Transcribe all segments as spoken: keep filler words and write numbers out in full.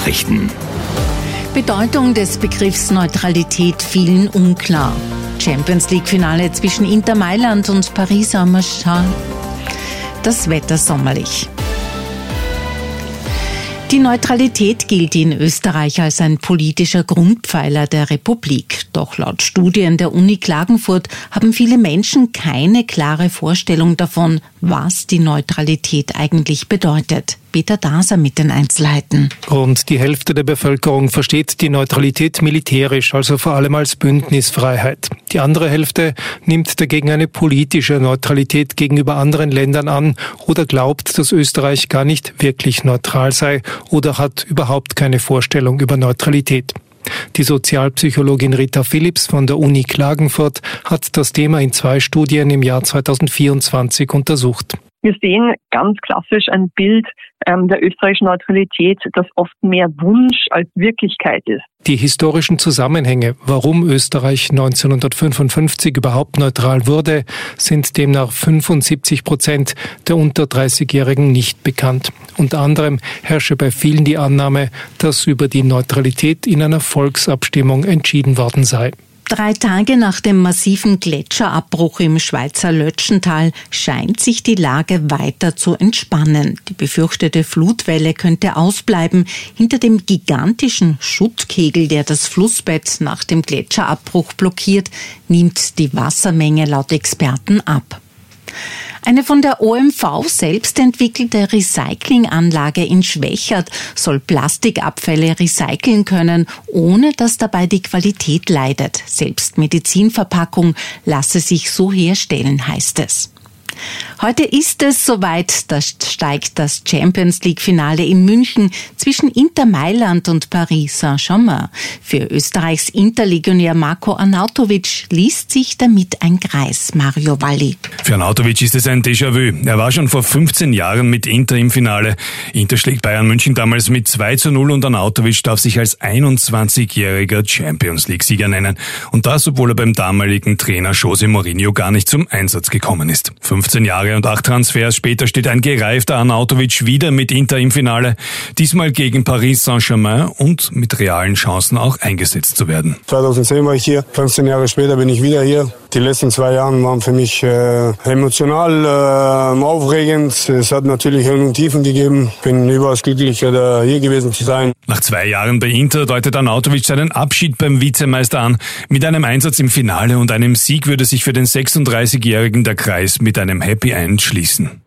Nachrichten. Bedeutung des Begriffs Neutralität vielen unklar. Champions League-Finale zwischen Inter Mailand und Paris Saint-Germain. Das Wetter sommerlich. Die Neutralität gilt in Österreich als ein politischer Grundpfeiler der Republik. Doch laut Studien der Uni Klagenfurt haben viele Menschen keine klare Vorstellung davon, was die Neutralität eigentlich bedeutet. Peter Daser mit den Einzelheiten. Rund die Hälfte der Bevölkerung versteht die Neutralität militärisch, also vor allem als Bündnisfreiheit. Die andere Hälfte nimmt dagegen eine politische Neutralität gegenüber anderen Ländern an oder glaubt, dass Österreich gar nicht wirklich neutral sei oder hat überhaupt keine Vorstellung über Neutralität. Die Sozialpsychologin Rita Philipps von der Uni Klagenfurt hat das Thema in zwei Studien im Jahr zweitausendvierundzwanzig untersucht. Wir sehen ganz klassisch ein Bild ähm, der österreichischen Neutralität, das oft mehr Wunsch als Wirklichkeit ist. Die historischen Zusammenhänge, warum Österreich neunzehnhundertfünfundfünfzig überhaupt neutral wurde, sind demnach fünfundsiebzig Prozent der unter dreißigjährigen nicht bekannt. Unter anderem herrsche bei vielen die Annahme, dass über die Neutralität in einer Volksabstimmung entschieden worden sei. Drei Tage nach dem massiven Gletscherabbruch im Schweizer Lötschental scheint sich die Lage weiter zu entspannen. Die befürchtete Flutwelle könnte ausbleiben. Hinter dem gigantischen Schuttkegel, der das Flussbett nach dem Gletscherabbruch blockiert, nimmt die Wassermenge laut Experten ab. Eine von der O M V selbst entwickelte Recyclinganlage in Schwächert soll Plastikabfälle recyceln können, ohne dass dabei die Qualität leidet. Selbst Medizinverpackung lasse sich so herstellen, heißt es. Heute ist es soweit, da steigt das Champions League-Finale in München zwischen Inter Mailand und Paris Saint-Germain. Für Österreichs Interlegionär Marko Arnautovic liest sich damit ein Kreis. Mario Valli. Für Arnautovic ist es ein Déjà-vu. Er war schon vor fünfzehn Jahren mit Inter im Finale. Inter schlägt Bayern München damals mit zwei zu null und Arnautovic darf sich als einundzwanzigjähriger Champions League-Sieger nennen. Und das, obwohl er beim damaligen Trainer José Mourinho gar nicht zum Einsatz gekommen ist. fünfzehn Jahre und acht Transfers später steht ein gereifter Arnautovic wieder mit Inter im Finale, diesmal gegen Paris Saint-Germain und mit realen Chancen auch eingesetzt zu werden. zweitausendzehn war ich hier, fünfzehn Jahre später bin ich wieder hier. Die letzten zwei Jahre waren für mich äh, emotional äh, aufregend. Es hat natürlich Höhen und Tiefen gegeben. Ich bin überaus glücklich, da hier gewesen zu sein. Nach zwei Jahren bei Inter deutet Arnautovic seinen Abschied beim Vizemeister an. Mit einem Einsatz im Finale und einem Sieg würde sich für den sechsunddreißigjährigen der Kreis mit einem Happy End schließen.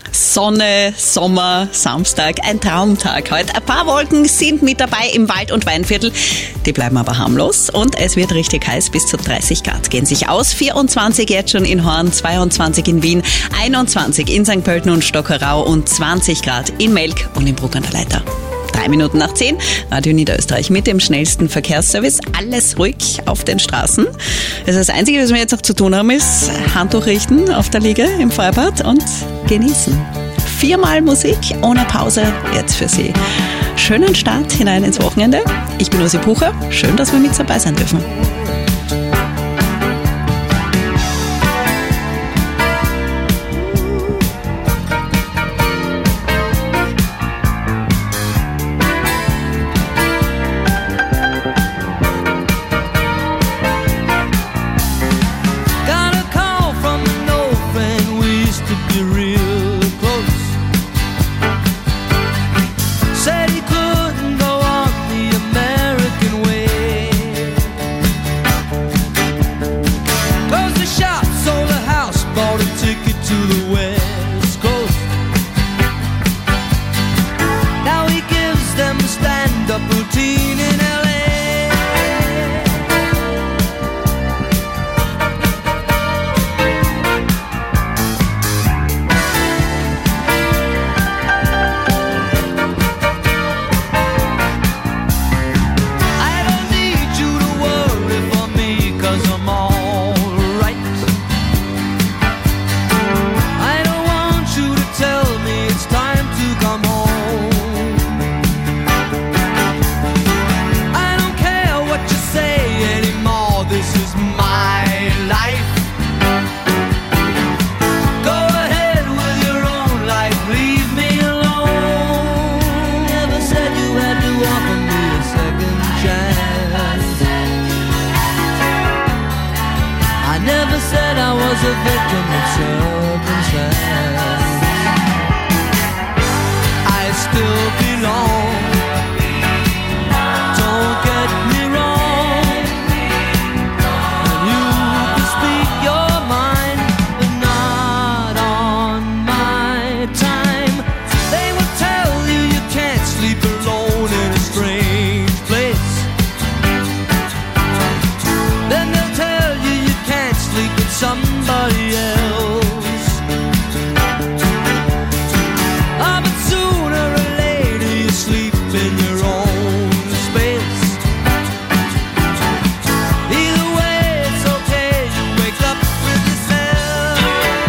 Sonne, Sommer, Samstag, ein Traumtag heute. Ein paar Wolken sind mit dabei im Wald- und Weinviertel. Die bleiben aber harmlos und es wird richtig heiß. Bis zu dreißig Grad gehen sich aus. vierundzwanzig jetzt schon in Horn, zweiundzwanzig in Wien, einundzwanzig in Sankt Pölten und Stockerau und zwanzig Grad in Melk und in Bruck an der Leitha. Drei Minuten nach zehn, Radio Niederösterreich mit dem schnellsten Verkehrsservice. Alles ruhig auf den Straßen. Also das Einzige, was wir jetzt noch zu tun haben, ist Handtuch richten auf der Liege im Freibad und genießen. Viermal Musik ohne Pause jetzt für Sie. Schönen Start hinein ins Wochenende. Ich bin Usi Pucher. Schön, dass wir mit dabei sein dürfen. Tell me it's time to come home. was a victim of circumstance. I still belong. Don't get me wrong. And you can speak your mind, but not on my time. They will tell you you can't sleep alone in a strange place. Then they'll tell you you can't sleep with somebody else. Ah, but sooner or later you sleep in your own space. Either way it's okay, you wake up with yourself.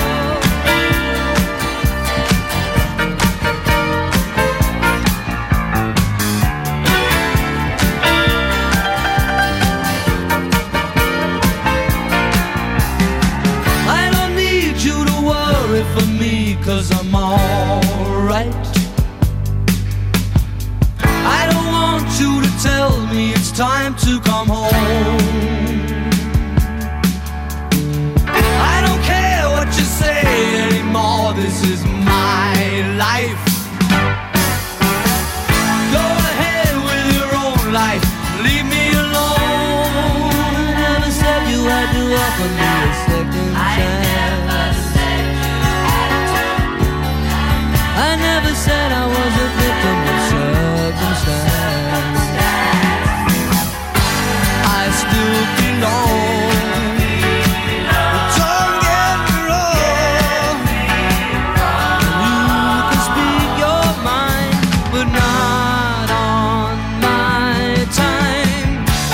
I don't need you to worry for me, 'cause I'm alright. I don't want you to tell me it's time to come home. I don't care what you say anymore, this is my life. Go ahead with your own life, leave me alone. I never said you had to offer me a second chance. I never said I was a victim of circumstance. I still belong. Don't get me wrong. You can speak your mind, but not on my time.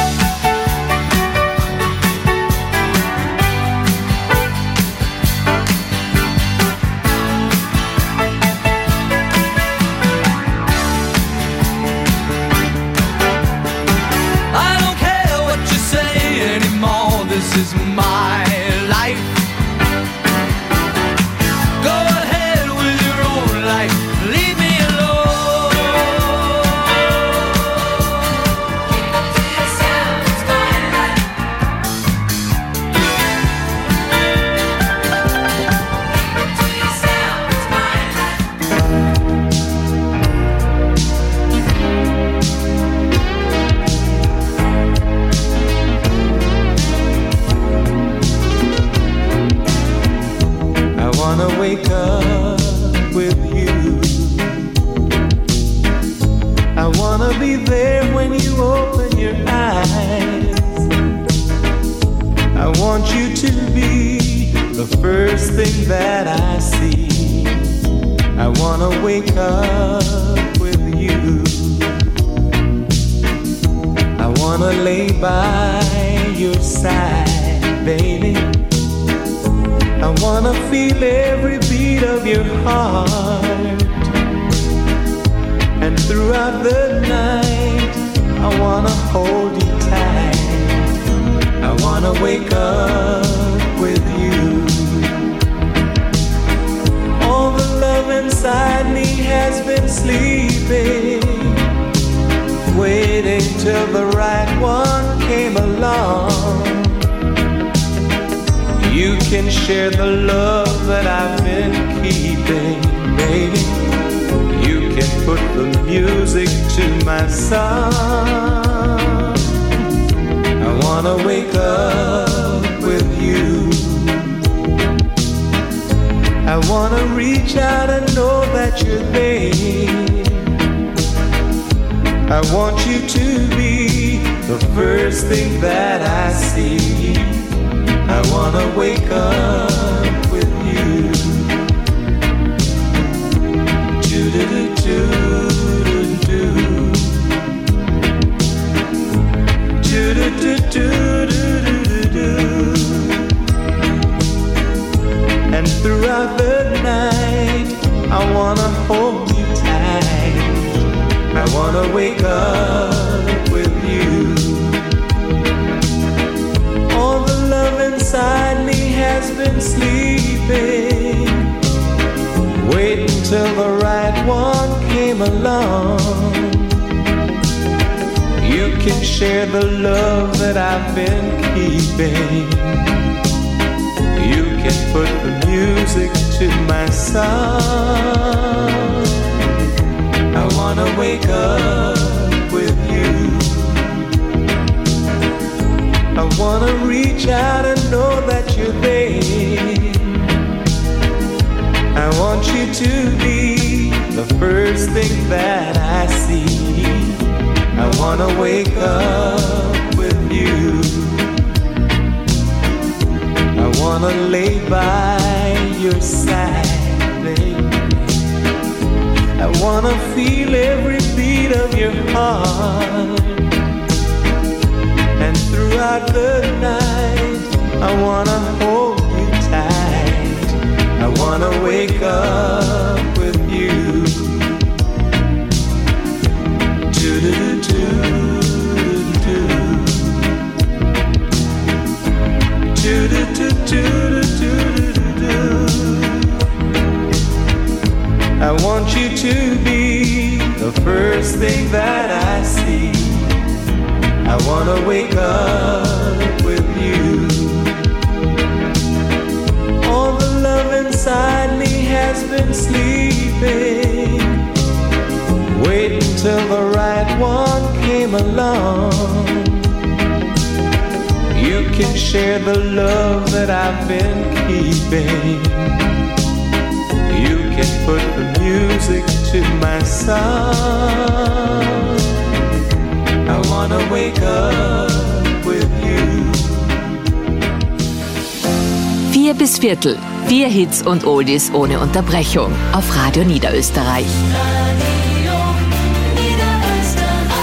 I don't care what you say anymore, this is my life. Go ahead with your own life, leave me alone. Keep it to yourself, it's my life. Keep it to yourself, it's my life. I wanna wake up with you. I wanna be there when you open your eyes. I want you to be the first thing that I see. I wanna wake up with you. I wanna lay by your side, baby. I wanna feel every beat of your heart. And throughout the night, I wanna hold you tight. I wanna wake up with you. All the love inside me has been sleeping, waiting till the right one came along. You can share the love that I've been keeping, baby. You can put the music to my song. I wanna wake up with you. I wanna reach out and know that you're there. I want you to be the first thing that I see. I wanna wake up with you. Do-do-do-do-do-do. Do-do-do-do-do-do-do. And throughout the night, I wanna hold you tight. I wanna wake up with you. All the love inside me has been sleeping, waiting till the right one came along. You can share the love that I've been keeping. You can put the music to my song. I wanna wake up with you. I wanna reach out and know that you're there. I want you to be the first thing that I see. I wanna wake up with you. I wanna lay by your side, baby. I wanna feel every beat of your heart. And throughout the night, I wanna hold you tight. I wanna wake up with you. Do-do-do-do-do-do. Do-do-do-do-do-do-do. I want you to be the first thing that I see. I wanna wake up with you. All the love inside me has been sleeping, waiting till the right one came along. You can share the love that I've been keeping. You can put the music to my song. I wanna wake up with you. Vier bis Viertel. Vier Hits und Oldies ohne Unterbrechung. Auf Radio Niederösterreich. Radio Niederösterreich.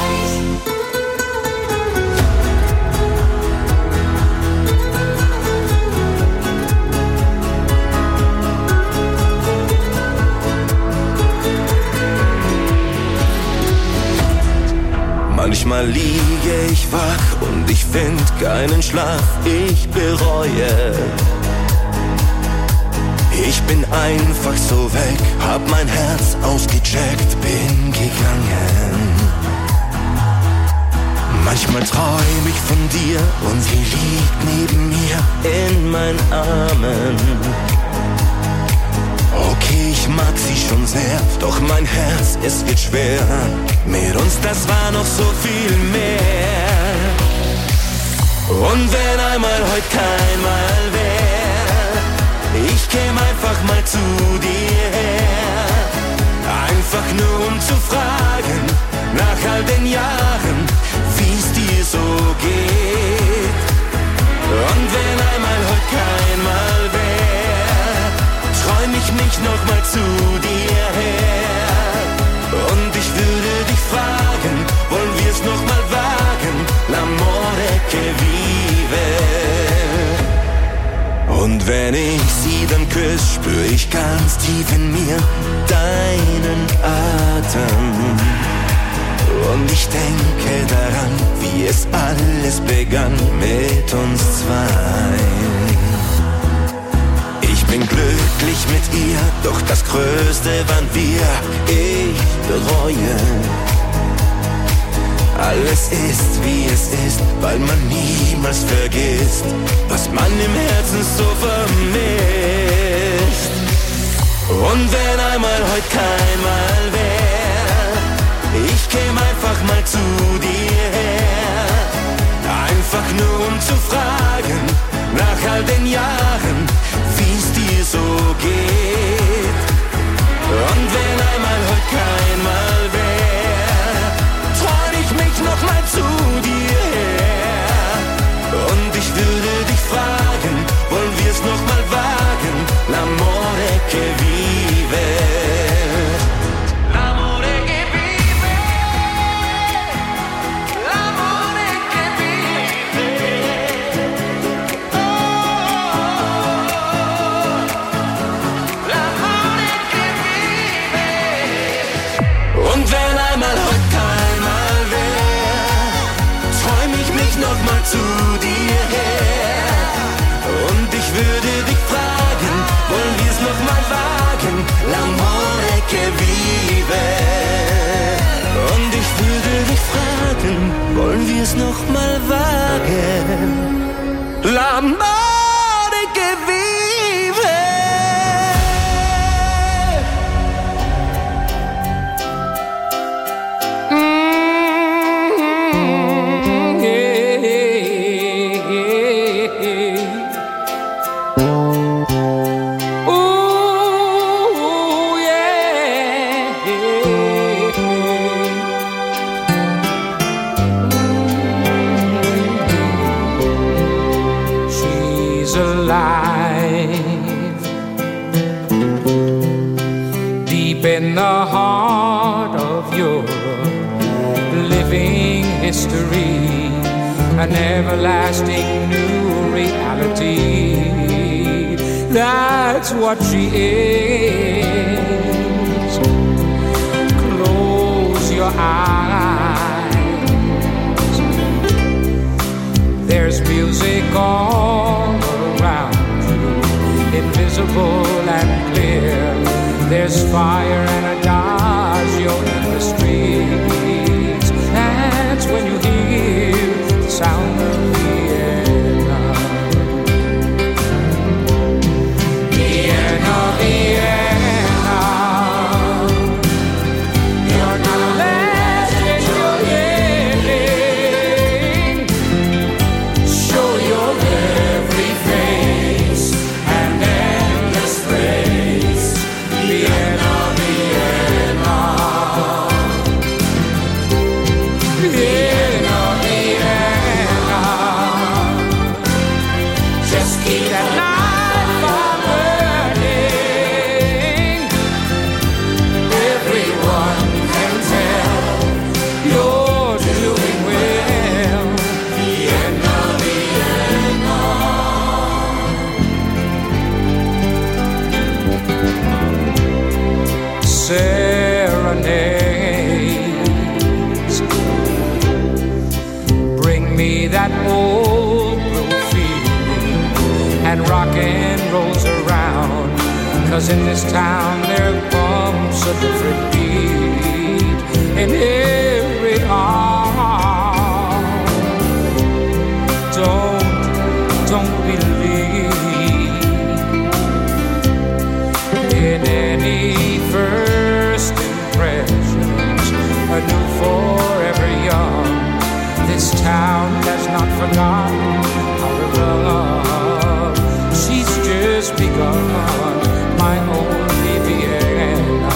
Manchmal liege ich wach und ich find keinen Schlaf, ich bereue. Ich bin einfach so weg, hab mein Herz ausgecheckt, bin gegangen. Manchmal träum ich von dir und sie liegt neben mir in meinen Armen. Okay, ich mag sie schon sehr, doch mein Herz, es wird schwer. Mit uns, das war noch so viel mehr. Und wenn einmal heute kein Mal wär, ich käm einfach mal zu dir her. Einfach nur um zu fragen, nach all den Jahren, wie's dir so geht. Und wenn einmal heute kein Mal wär, träum ich mich noch mal zu dir her. Und ich würde dich fragen, wollen wir's noch mal wagen? L'amore che vive. Und wenn ich sie dann küss, spür ich ganz tief in mir deinen Atem. Und ich denke daran, wie es alles begann mit uns zwei. Ich bin glücklich mit ihr, doch das Größte waren wir, ich bereue. Alles ist, wie es ist, weil man niemals vergisst, was man im Herzen so vermisst. Und wenn einmal heute kein Mal wär, ich käm einfach mal zu dir her. Einfach nur um zu fragen, nach all den Jahren, wie's dir so geht. Und wenn einmal heute kein Mal wär, träum ich mich noch mal zu dir her. Und ich würde dich fragen, wollen wir's noch mal wagen? L'amore che vive. L'amore che vive. L'amore che vive. Oh, l'amore che vive. Und wenn einmal heute kein Mal wär, träum ich mich noch mal zu dir her. Und ich würde dich fragen, wollen wir's noch mal wagen? L'amore che vive. Und ich würde dich fragen, wollen wir's noch mal wagen? L'amore che vive. mystery, an everlasting new reality. That's what she is. Close your eyes. There's music all around you, invisible and clear. There's fire and adagio in the streets. That's when you hear the sound of Vienna. Vienna, Vienna. You're not a legend, you're living. Show your every face and endless grace. Vienna, Vienna. Vienna, Vienna. Just keep that light on burning. Everyone can tell you're doing well. Vienna, Vienna. Serenades, bring me that old blue feeling, and rock and rolls around. 'Cause in this town there bumps a different beat in every arm. Don't, don't believe in any first impressions, anew forever young. This town has not forgotten how to love. She's just begun, my only Vienna.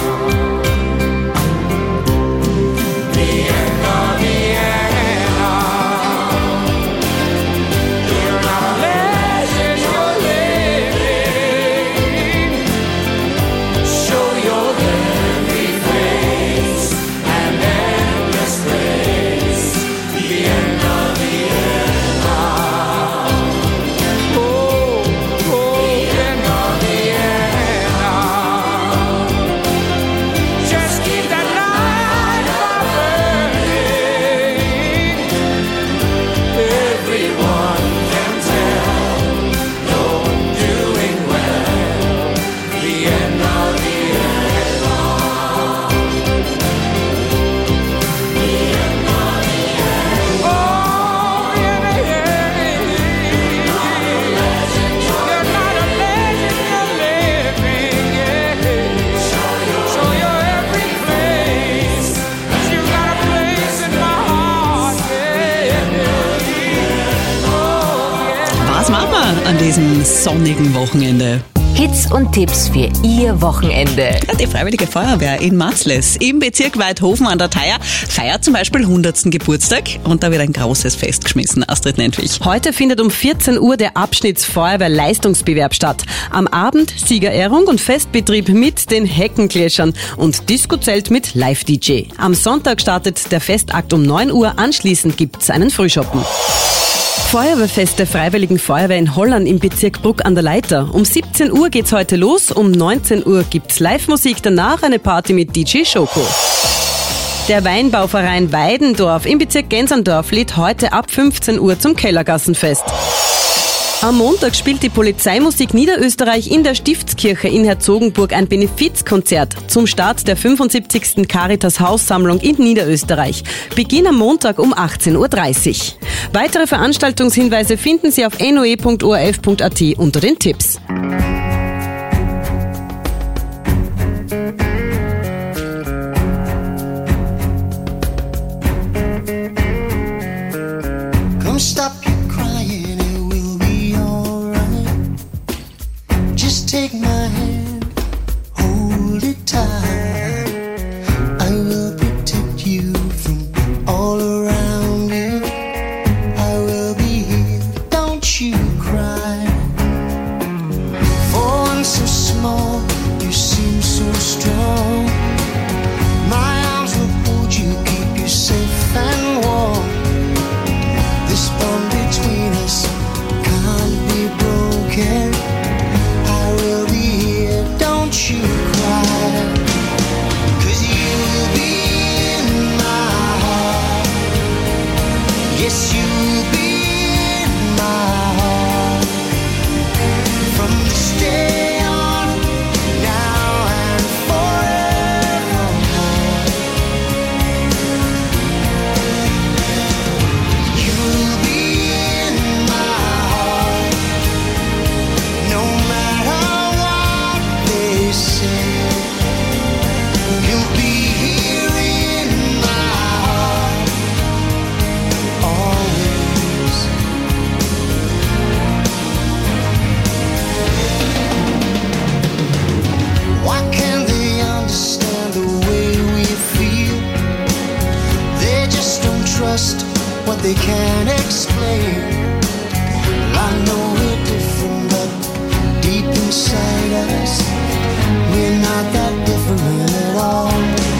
Vienna, Vienna. You're not a legend, you're living. Show your every face and endless grace. Vienna, Vienna. Oh, oh, Vienna, Vienna. Just keep that light on burning. Everyone can tell you're doing well. Vienna, Vienna. Oh, Vienna, you're not a legend, you're living, yeah. Show your every place, 'cause you got a place in my heart, yeah. Oh, yeah. Was machen wir an diesem sonnigen Wochenende? Hits und Tipps für Ihr Wochenende. Ja, die Freiwillige Feuerwehr in Matzles im Bezirk Weidhofen an der Theier feiert zum Beispiel hundertsten Geburtstag und da wird ein großes Fest geschmissen. Astrid Nentwich. Heute findet um vierzehn Uhr der Abschnittsfeuerwehr-Leistungsbewerb statt. Am Abend Siegerehrung und Festbetrieb mit den Heckenkläschern und Disco-Zelt mit Live-D J. Am Sonntag startet der Festakt um neun Uhr, anschließend gibt's einen Frühschoppen. Feuerwehrfest der Freiwilligen Feuerwehr in Holland im Bezirk Bruck an der Leiter. Um siebzehn Uhr geht's heute los, um neunzehn Uhr gibt's Live-Musik, danach eine Party mit D J Schoko. Der Weinbauverein Weidendorf im Bezirk Genserndorf lädt heute ab fünfzehn Uhr zum Kellergassenfest. Am Montag spielt die Polizeimusik Niederösterreich in der Stiftskirche in Herzogenburg ein Benefizkonzert zum Start der fünfundsiebzigsten Caritas-Haussammlung in Niederösterreich. Beginn am Montag um achtzehn Uhr dreißig. Weitere Veranstaltungshinweise finden Sie auf n o e punkt o r f punkt a t unter den Tipps. Come stop your crying, it will be alright. Just take my hand, hold it tight. I will protect you from all around you. I will be here, don't you cry. just what they can't explain. Well, I know we're different, but deep inside us, we're not that different at all.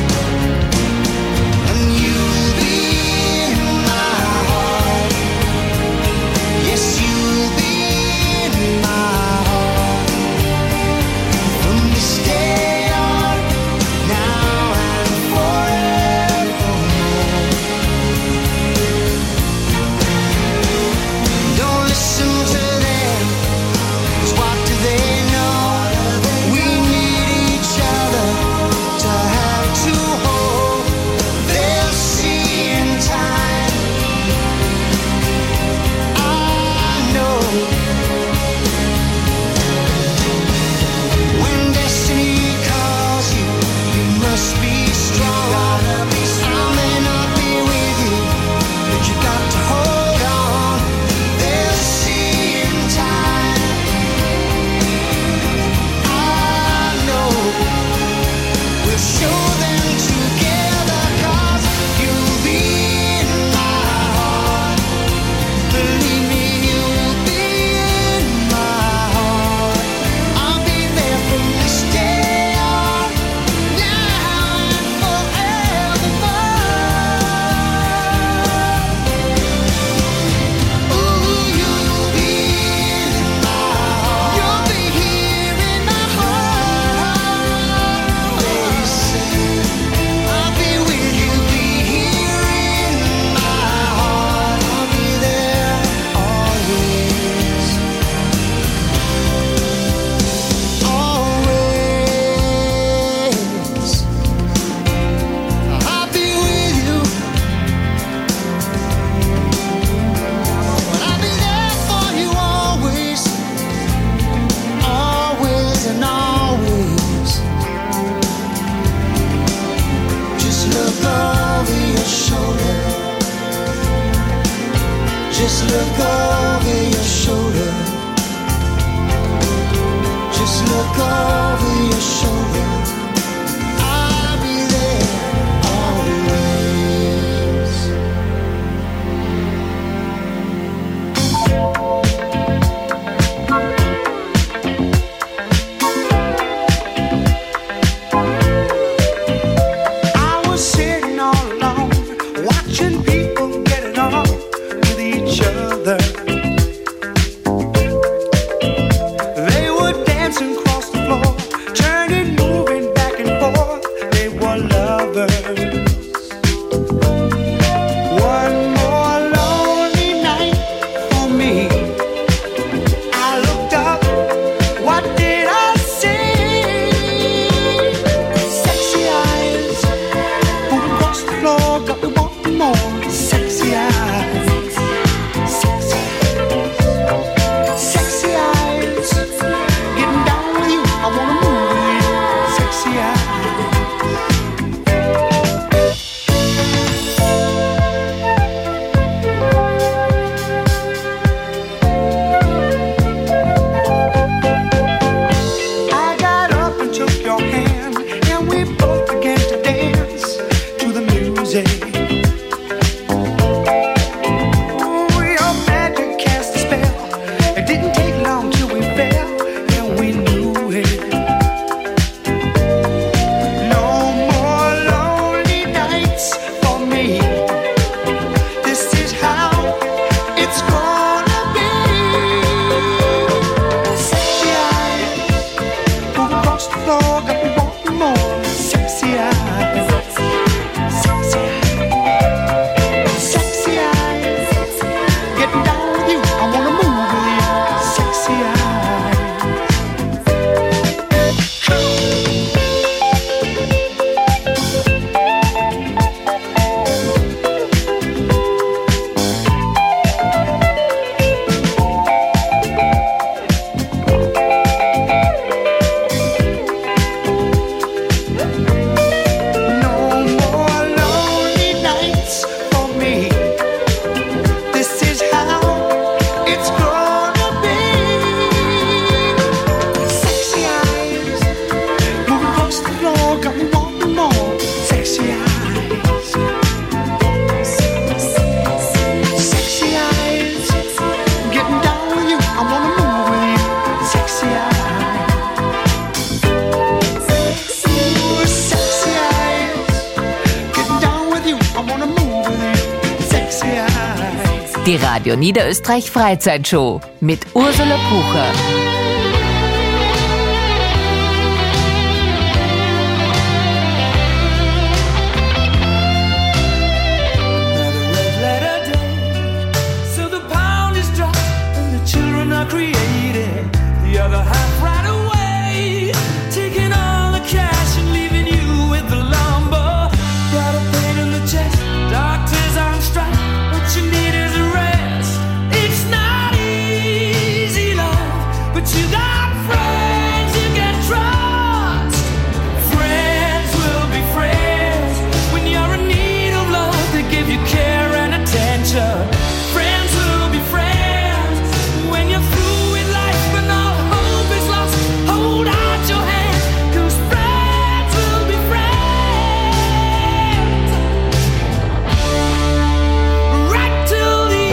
And you'll be in my heart. Yes, you'll be in my heart. From this day on, now and forevermore. Don't listen to them, 'cause what do they know? We need each other to have to hold. They'll see in time. I know when destiny calls you, you must be strong. I may not be with you, but you got to hold on. They'll see in time. I know we'll show them together, 'cause you'll be in my heart. Believe me, you'll be in my heart. I'll be there from this day on, now and forevermore. Ooh, you'll be in my heart. You'll be here in my heart. I'll be with you, be here in my heart. I'll be there always, always. I'll be with you, but I'll be there for you always, always and always. Just look over your shoulder. Just look over your shoulder. Just look over your shoulder. I'll be there always. I was sitting all alone, watching people get it on with each other. They were dancing across the floor, turning sexy eyes. Die Radio Niederösterreich Freizeitshow mit Ursula Pucher. Created the other half right away, taking all the cash and leaving you with the lumber. Got a pain in the chest, doctors on strike. What you need is a rest. It's not easy, love, but you got friends you can trust. Friends will be friends when you're in need of love. They give you care and attention. Friends will be friends when you're through with life and all hope is lost. Hold out your hand, 'cause friends will be friends right till the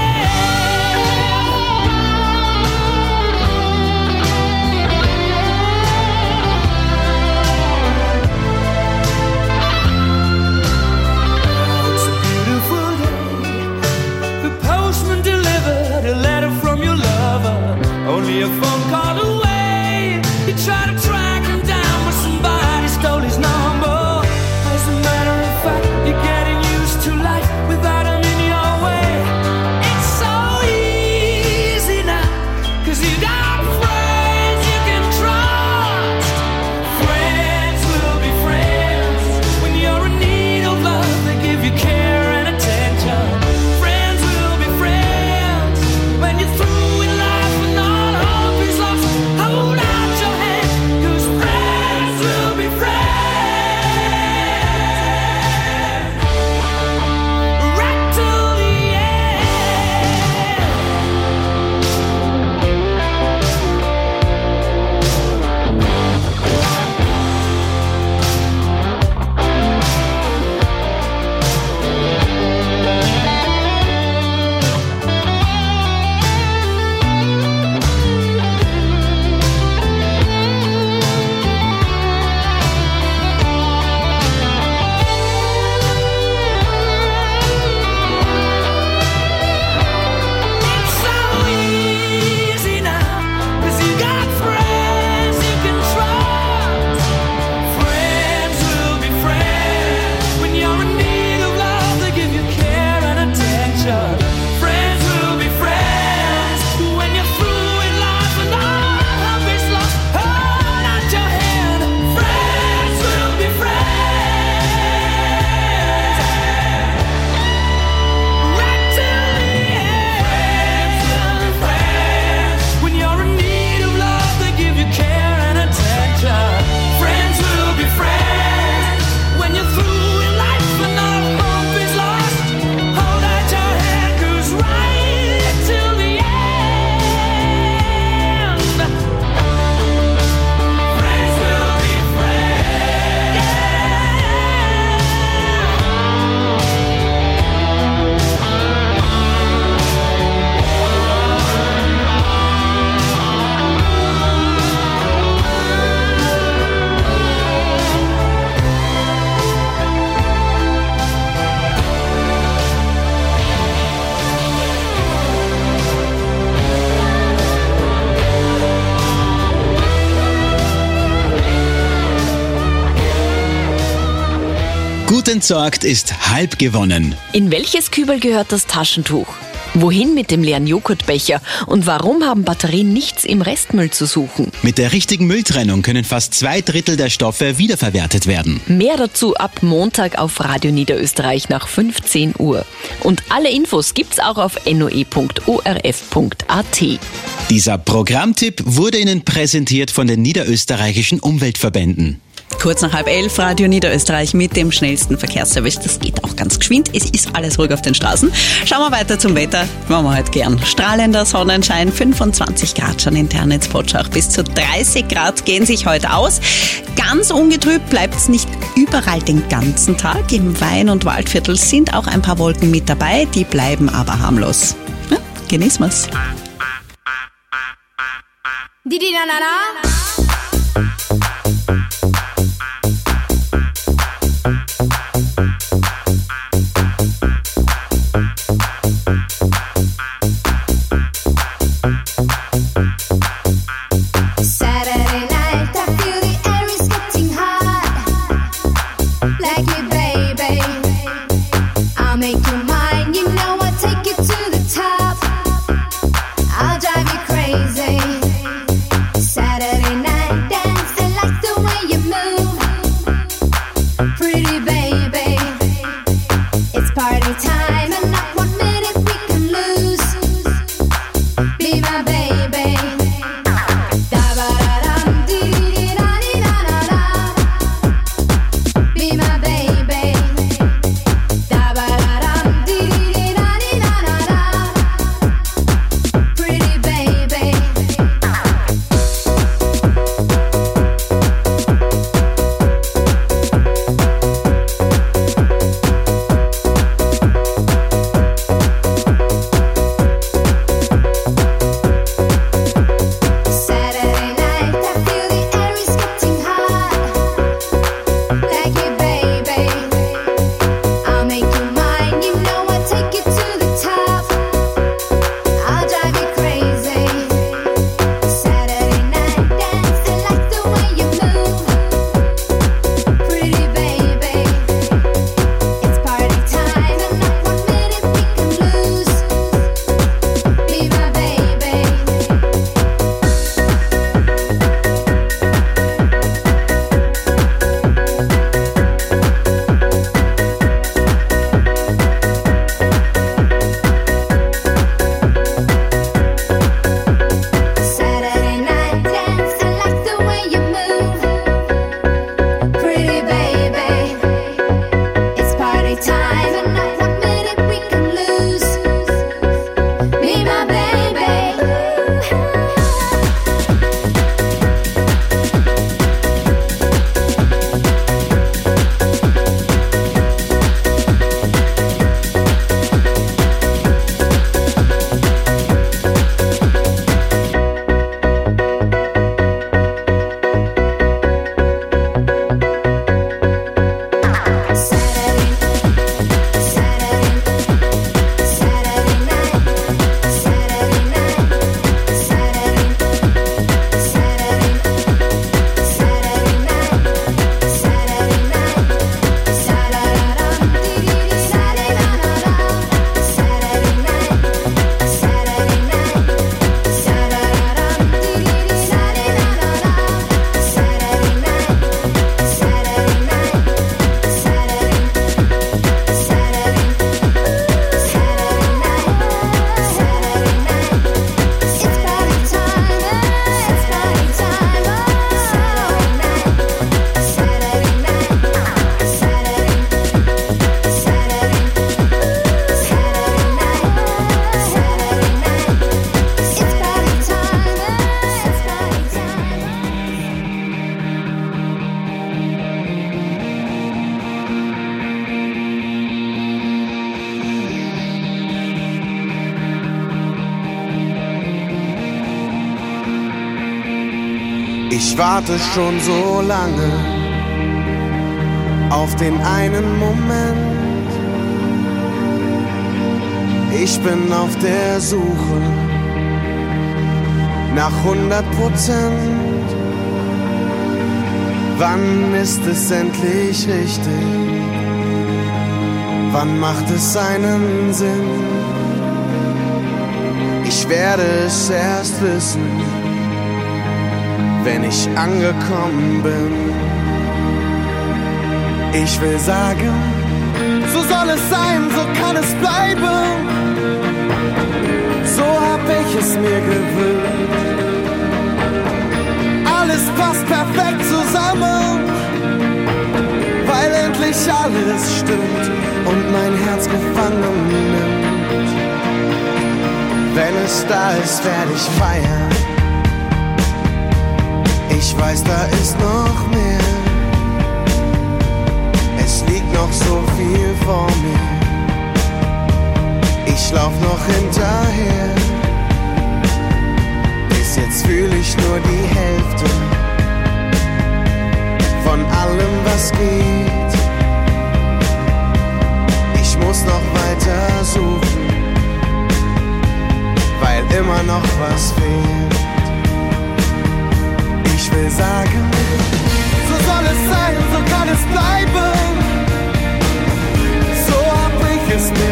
end. It's a beautiful day. The postman delivered a letter from your lover, only a phone call away. You try to track him down, but somebody stole his number. As a matter of fact, you're getting used to life without him in your way. It's so easy now, 'cause you got friends you can trust. Friends will be friends when you're in need of love. They give you care and attention. Friends will be friends when you're through in life and all hope is lost. Hold out your hand, 'cause friends will be friends right till the It's so easy now, 'cause you got friends you can trust. Friends will be friends when you're in need of love. They give you care and attention. Friends will be friends when you're through in life and all hope is lost. Hold out your hand. Friends will be friends right till the end. Friends will be friends when you're in need of love. They give you care and attention. Friends will be friends when you're through in life and all hope is lost. Hold out your hand, 'cause right till the end, friends will be friends. Gut entsorgt ist halb gewonnen. In welches Kübel gehört das Taschentuch? Wohin mit dem leeren Joghurtbecher? Und warum haben Batterien nichts im Restmüll zu suchen? Mit der richtigen Mülltrennung können fast zwei Drittel der Stoffe wiederverwertet werden. Mehr dazu ab Montag auf Radio Niederösterreich nach fünfzehn Uhr. Und alle Infos gibt's auch auf noe punkt o r f punkt a t. Dieser Programmtipp wurde Ihnen präsentiert von den niederösterreichischen Umweltverbänden. Kurz nach halb elf, Radio Niederösterreich mit dem schnellsten Verkehrsservice. Das geht auch ganz geschwind. Es ist alles ruhig auf den Straßen. Schauen wir weiter zum Wetter. Machen wir heute gern. Strahlender Sonnenschein, fünfundzwanzig Grad schon in Ternitz-Potschach. Bis zu dreißig Grad gehen sich heute aus. Ganz ungetrübt bleibt es nicht überall den ganzen Tag. Im Wein- und Waldviertel sind auch ein paar Wolken mit dabei. Die bleiben aber harmlos. Ja, genießen wir's. Didi na na na. make you mine, you know I'll take you to the top. I'll drive you crazy. Saturday night dance, I like the way you move. Pretty baby, it's party time and not one minute we can lose. Be my baby. Da-ba-da-dum, dee-dee-da-dee-da-da-da. Be my baby. Da-ba-da-dum, dee-dee-da-dee-da-da-da. Pretty baby. Saturday night, I feel the air is getting hot. Like you, baby. I'll make you mine, you know I'll take you to the top. I'll drive you crazy. Saturday night dance, I like the way you move. Pretty baby, it's party time and not one minute we can lose. Be my baby. Saturday night dance, I like the way you move. Pretty baby, it's party time and not one minute we can lose. Be my baby. Ich warte schon so lange auf den einen Moment. Ich bin auf der Suche nach hundert Prozent. Wann ist es endlich richtig? Wann macht es einen Sinn? Ich werde es erst wissen, wenn ich angekommen bin. Ich will sagen, so soll es sein, so kann es bleiben. So hab ich es mir gewünscht. Alles passt perfekt zusammen, weil endlich alles stimmt und mein Herz gefangen nimmt. Wenn es da ist, werde ich feiern. Ich weiß, da ist noch mehr. Es liegt noch so viel vor mir. Ich lauf noch hinterher. Bis jetzt fühl ich nur die Hälfte von allem, was geht. Ich muss noch weiter suchen, weil immer noch was fehlt. Ich will sagen, so soll es sein, so kann es bleiben. So hab ich es mir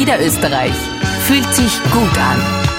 Niederösterreich. Fühlt sich gut an.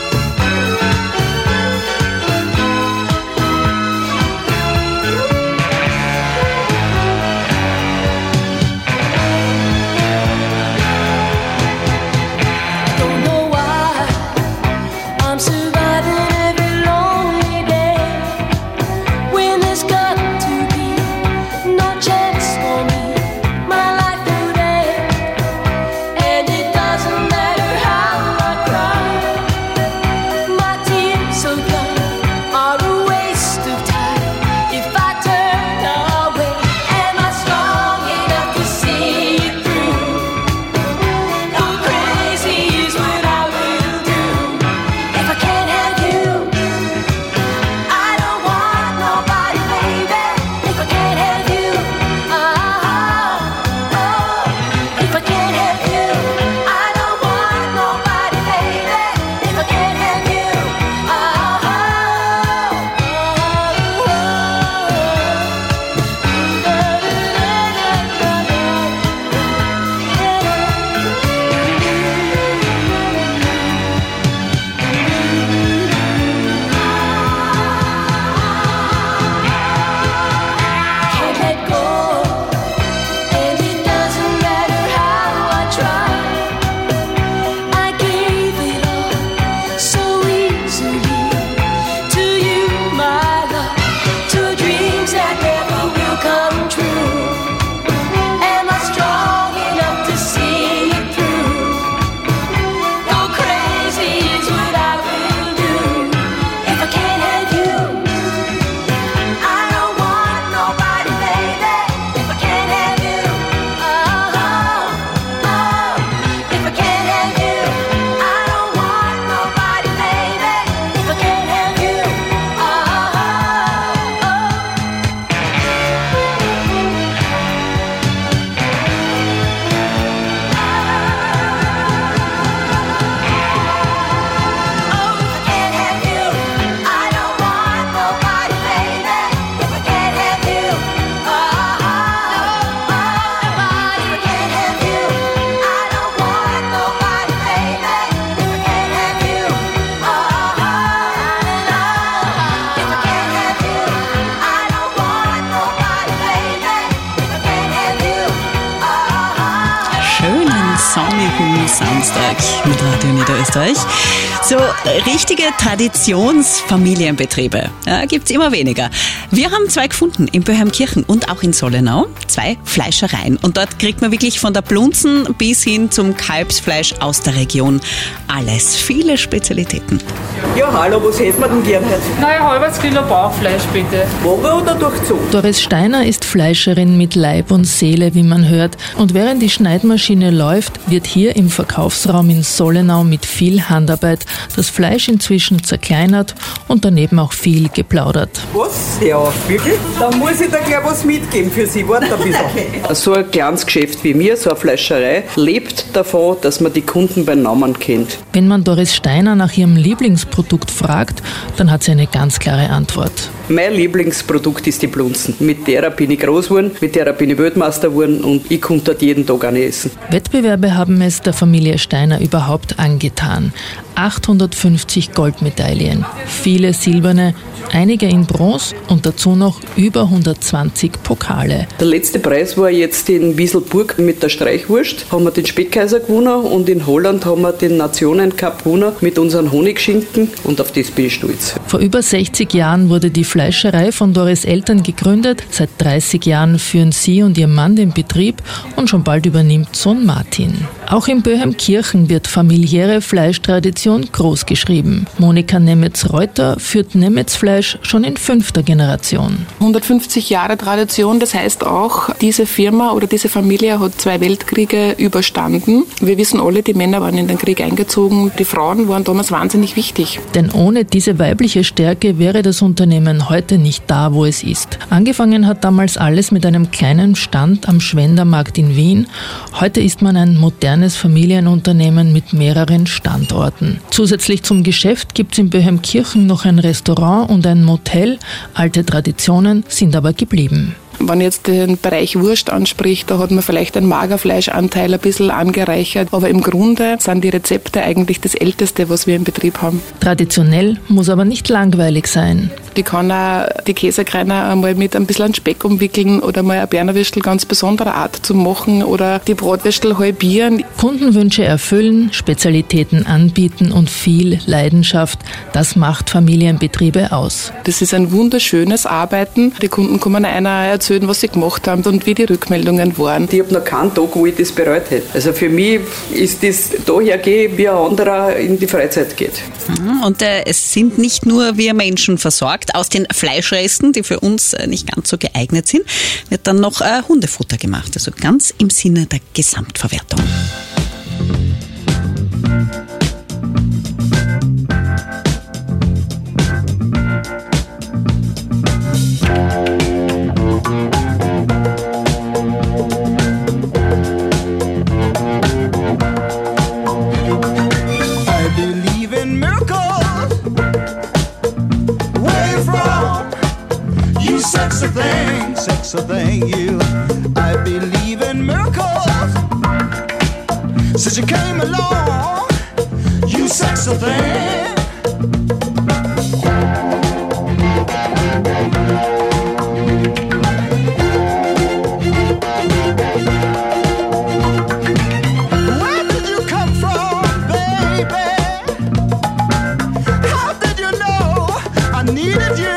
sonnigen Samstag mit Radio Niederösterreich. So richtige Traditionsfamilienbetriebe ja, gibt es immer weniger. Wir haben zwei gefunden in Böheimkirchen und auch in Sollenau. Zwei Fleischereien. Und dort kriegt man wirklich von der Plunzen bis hin zum Kalbsfleisch aus der Region alles. Viele Spezialitäten. Ja, hallo, was hätten wir denn gern heute? Na, ein halbes Kilo Bauchfleisch, bitte. Rohre oder durchzogen? Doris Steiner ist Fleischerin mit Leib und Seele, wie man hört. Und während die Schneidmaschine läuft, wird hier im Verkaufsraum in Sollenau mit viel Handarbeit das Fleisch inzwischen zerkleinert und daneben auch viel geplaudert. Was? Ja, wirklich? Da muss ich dir gleich was mitgeben für Sie. Warte ein bisschen. So ein kleines Geschäft wie mir, so eine Fleischerei, lebt davon, dass man die Kunden beim Namen kennt. Wenn man Doris Steiner nach ihrem Lieblingsprodukt fragt, dann hat sie eine ganz klare Antwort. Mein Lieblingsprodukt ist die Plunzen. Mit der bin ich groß geworden, mit der bin ich Weltmeister geworden und ich konnte dort jeden Tag eine essen. Wettbewerbe haben es der Familie Steiner überhaupt angetan. achthundertfünfzig Goldmedaillen, viele silberne, einige in Bronze und dazu noch über hundertzwanzig Pokale. Der letzte Preis war jetzt in Wieselburg mit der Streichwurst. Haben wir den Speckkaiser gewonnen und in Holland haben wir den Nationen-Cup gewonnen mit unseren Honigschinken und auf das bin ich stolz. Vor über sechzig Jahren wurde die Fleischerei von Doris Eltern gegründet. Seit dreißig Jahren führen sie und ihr Mann den Betrieb und schon bald übernimmt Sohn Martin. Auch in Böheimkirchen wird familiäre Fleischtradition großgeschrieben. Monika Nemetz-Reuter führt Nemetz-Fleisch schon in fünfter Generation. hundertfünfzig Jahre Tradition, das heißt auch, diese Firma oder diese Familie hat zwei Weltkriege überstanden. Wir wissen alle, die Männer waren in den Krieg eingezogen, die Frauen waren damals wahnsinnig wichtig. Denn ohne diese weibliche Stärke wäre das Unternehmen heute nicht da, wo es ist. Angefangen hat damals alles mit einem kleinen Stand am Schwendermarkt in Wien. Heute ist man ein modernes Familienunternehmen mit mehreren Standorten. Zusätzlich zum Geschäft gibt es in Böheimkirchen noch ein Restaurant und ein Motel. Alte Traditionen sind aber geblieben. Wenn jetzt den Bereich Wurst anspricht, da hat man vielleicht einen Magerfleischanteil ein bisschen angereichert. Aber im Grunde sind die Rezepte eigentlich das Älteste, was wir im Betrieb haben. Traditionell muss aber nicht langweilig sein. Die kann auch die Käsekreiner einmal mit ein bisschen Speck umwickeln oder mal ein Bernerwürstel ganz besonderer Art zu machen oder die Bratwürstel halbieren. Kundenwünsche erfüllen, Spezialitäten anbieten und viel Leidenschaft, das macht Familienbetriebe aus. Das ist ein wunderschönes Arbeiten. Die Kunden kommen einer erzählen, was sie gemacht haben und wie die Rückmeldungen waren. Ich habe noch keinen Tag, wo ich das bereut hätte. Also für mich ist das daher gehen, wie ein anderer in die Freizeit geht. Und äh, es sind nicht nur wir Menschen versorgt. Aus den Fleischresten, die für uns äh, nicht ganz so geeignet sind, wird dann noch äh, Hundefutter gemacht. Also ganz im Sinne der Gesamtverwertung. Sexy thing, sexy thing, you. I believe in miracles. Since you came along, you sexy thing. Where did you come from, baby? How did you know I needed you?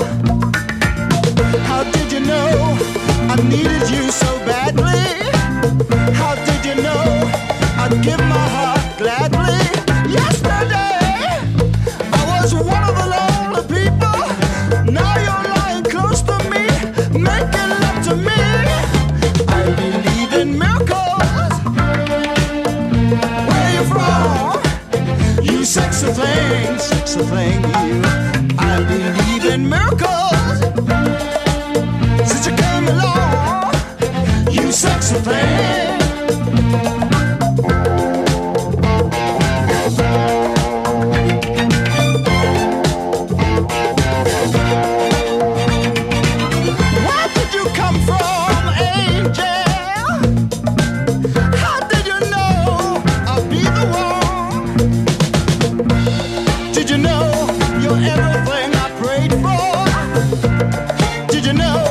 I needed you so badly. How did you know I'd give my heart gladly? Yesterday I was one of the lonely people. Now you're lying close to me, making love to me. I believe in miracles. Where you from? You sexy thing, sexy thing, you. I believe in miracles. Since you came along, you sexy thing. Where did you come from, angel? How did you know I'll be the one? Did you know you're everything I prayed for? Did you know?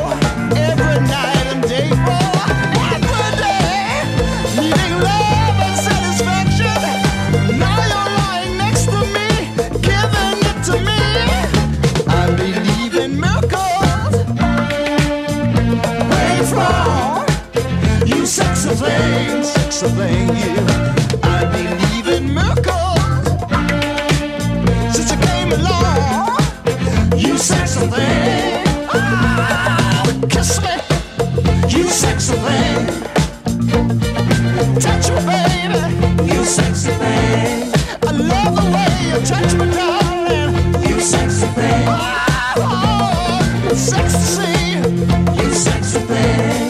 Sexy thing, sexy thing, you. I believe in miracles. Since you came along, you sexy thing. Oh, kiss me, you sexy thing. Touch me, baby, you sexy thing. I love the way you touch me, darling. You sexy thing. Oh, it's sexy to see you sexy thing.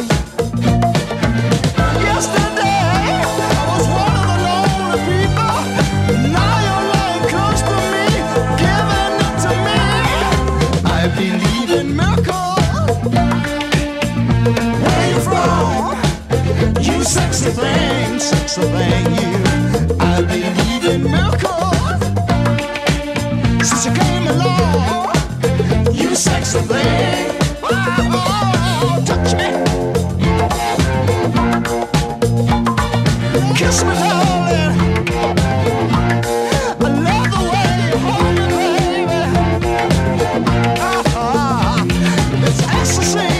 Sexy thing, sexy thing, you. I believe in miracles. Since you came along, you sexy thing. Oh, touch me, kiss me, darling. I love the way you hold me, baby. Uh-huh. It's ecstasy.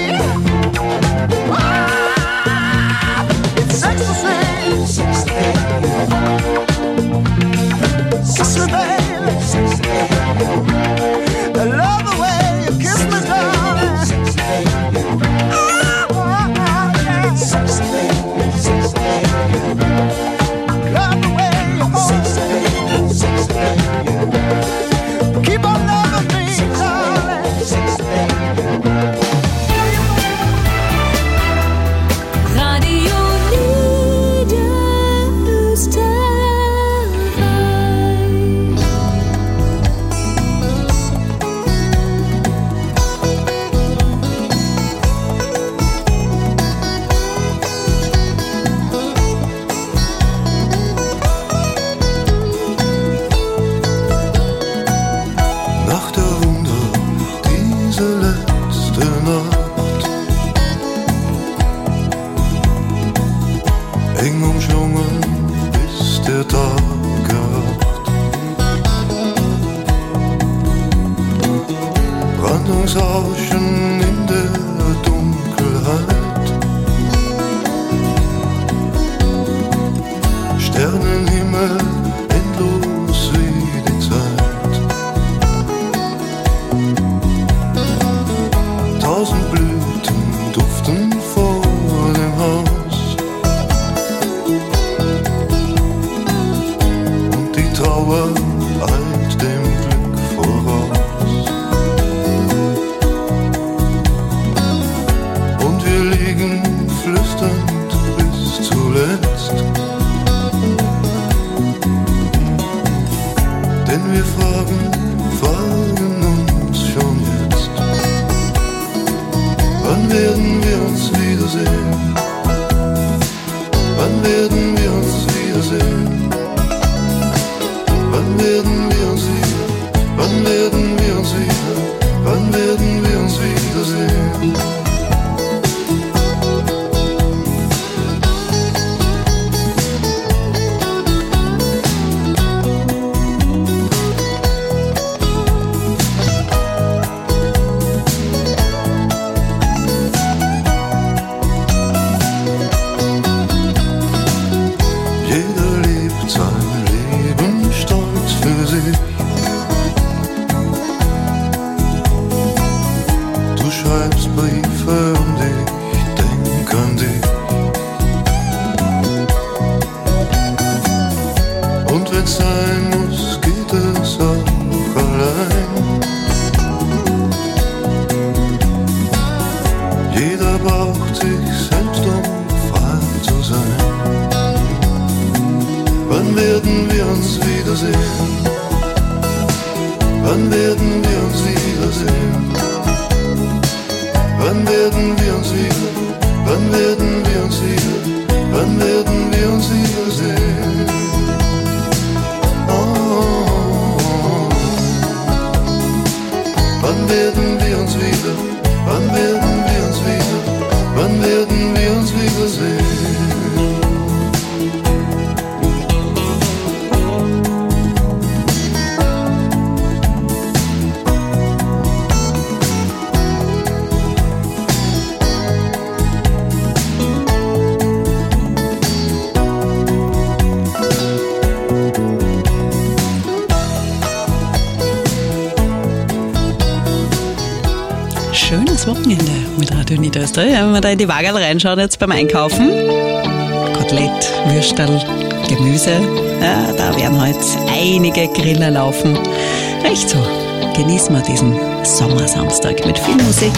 Morgensrauschen in der Dunkelheit. Sternenhimmel, endlos wie die Zeit. Tausend Blüten duften vor dem Haus. Und die Trauer eilt dem Glück voraus. Und wir liegen flüsternd bis zuletzt. Denn wir fragen, fragen uns schon jetzt: Wann werden wir uns wiedersehen? Wann werden wir uns wiedersehen? Wann werden wir uns wieder? Wann werden wir uns wieder? Wann werden wir uns wiedersehen? Schönes Wochenende mit Radio Niederösterreich. Wenn wir da in die Waage reinschauen, jetzt beim Einkaufen. Kotelett, Würstel, Gemüse. Ja, da werden heute einige Griller laufen. Recht so. Genießen wir diesen Sommersamstag mit viel Musik.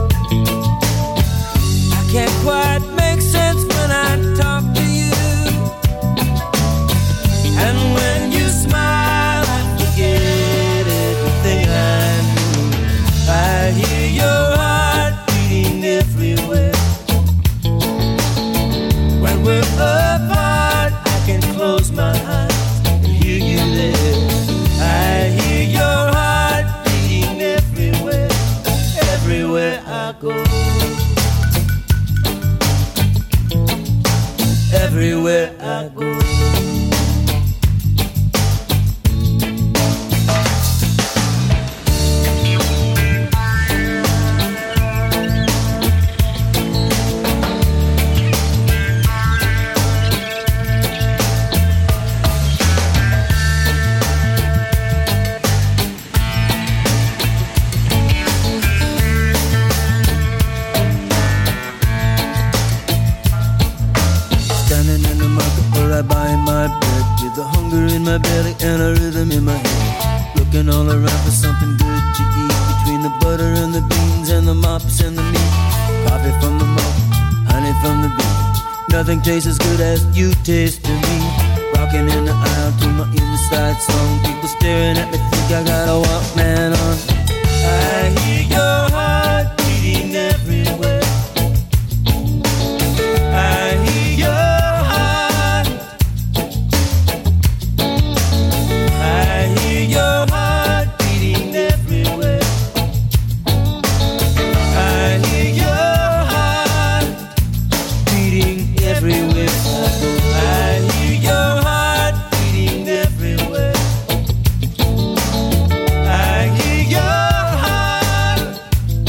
Can't quite make sense when I talk to you. everywhere I go. And a rhythm in my head, looking all around for something good to eat. Between the butter and the beans and the mops and the meat, coffee from the mug, honey from the bee. Nothing tastes as good as you taste to me. Rocking in the aisle to my inside song. People staring at me think I got a Walkman on. I hear your heart beating everywhere. I hear your your heart beating everywhere. I hear your heart beating everywhere. I hear your heart beating everywhere. I hear your heart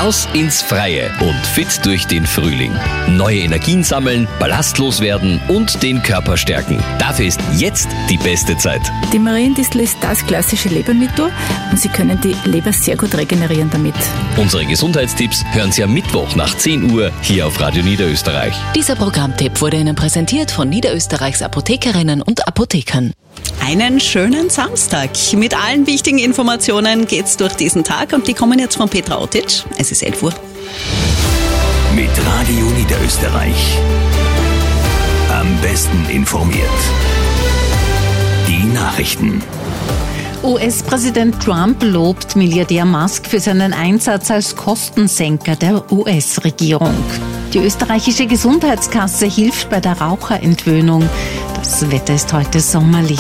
Raus ins Freie und fit durch den Frühling. Neue Energien sammeln, ballastlos werden und den Körper stärken. Dafür ist jetzt die beste Zeit. Die Mariendistel ist das klassische Lebermittel und Sie können die Leber sehr gut regenerieren damit. Unsere Gesundheitstipps hören Sie am Mittwoch nach zehn Uhr hier auf Radio Niederösterreich. Dieser Programmtipp wurde Ihnen präsentiert von Niederösterreichs Apothekerinnen und Apothekern. Einen schönen Samstag. Mit allen wichtigen Informationen geht's durch diesen Tag und die kommen jetzt von Petra Otic. Es ist elf Uhr. Mit Radio Niederösterreich. Am besten informiert. Die Nachrichten. U S-Präsident Trump lobt Milliardär Musk für seinen Einsatz als Kostensenker der U S-Regierung. Die österreichische Gesundheitskasse hilft bei der Raucherentwöhnung. Das Wetter ist heute sommerlich.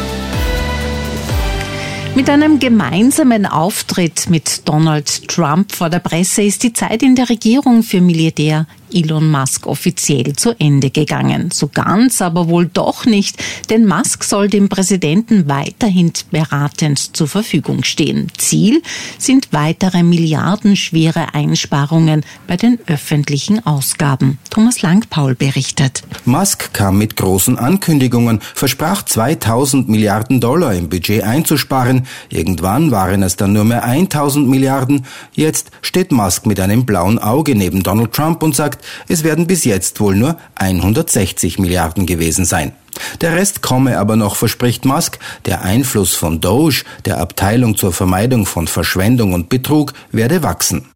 Mit einem gemeinsamen Auftritt mit Donald Trump vor der Presse ist die Zeit in der Regierung für Milliardär Elon Musk offiziell zu Ende gegangen. So ganz aber wohl doch nicht, denn Musk soll dem Präsidenten weiterhin beratend zur Verfügung stehen. Ziel sind weitere milliardenschwere Einsparungen bei den öffentlichen Ausgaben. Thomas Langpaul berichtet. Musk kam mit großen Ankündigungen, versprach zweitausend Milliarden Dollar im Budget einzusparen. Irgendwann waren es dann nur mehr tausend Milliarden. Jetzt steht Musk mit einem blauen Auge neben Donald Trump und sagt, es werden bis jetzt wohl nur hundertsechzig Milliarden gewesen sein. Der Rest komme aber noch, verspricht Musk. Der Einfluss von Doge, der Abteilung zur Vermeidung von Verschwendung und Betrug, werde wachsen.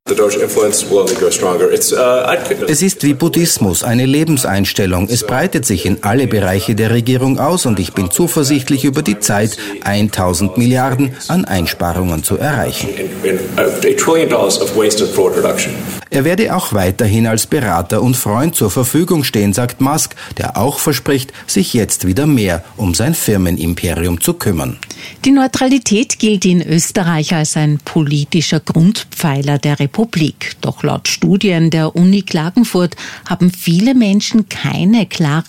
Es ist wie Buddhismus, eine Lebenseinstellung. Es breitet sich in alle Bereiche der Regierung aus und ich bin zuversichtlich, über die Zeit tausend Milliarden an Einsparungen zu erreichen. Er werde auch weiterhin als Berater und Freund zur Verfügung stehen, sagt Musk, der auch verspricht, sich jetzt wieder mehr um sein Firmenimperium zu kümmern. Die Neutralität gilt in Österreich als ein politischer Grundpfeiler der Republik. Doch laut Studien der Uni Klagenfurt haben viele Menschen keine klare